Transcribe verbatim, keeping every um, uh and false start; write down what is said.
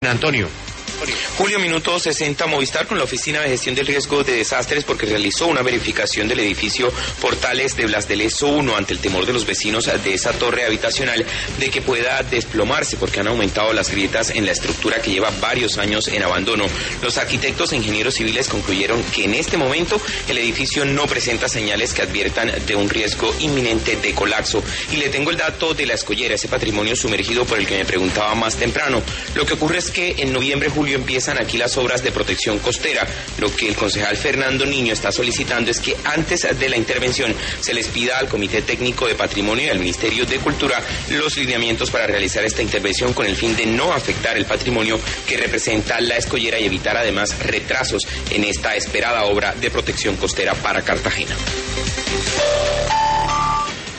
Antonio. Julio, minuto sesenta, Movistar con la Oficina de Gestión del Riesgo de Desastres porque realizó una verificación del edificio Portales de Blas de Lezo uno ante el temor de los vecinos de esa torre habitacional de que pueda desplomarse porque han aumentado las grietas en la estructura que lleva varios años en abandono. Los arquitectos e ingenieros civiles concluyeron que en este momento el edificio no presenta señales que adviertan de un riesgo inminente de colapso. Y le tengo el dato de La Escollera, ese patrimonio sumergido por el que me preguntaba más temprano. Lo que ocurre es que en noviembre, julio empiezan aquí las obras de protección costera. Lo que el concejal Fernando Niño está solicitando es que antes de la intervención se les pida al Comité Técnico de Patrimonio y al Ministerio de Cultura los lineamientos para realizar esta intervención con el fin de no afectar el patrimonio que representa La Escollera y evitar además retrasos en esta esperada obra de protección costera para Cartagena.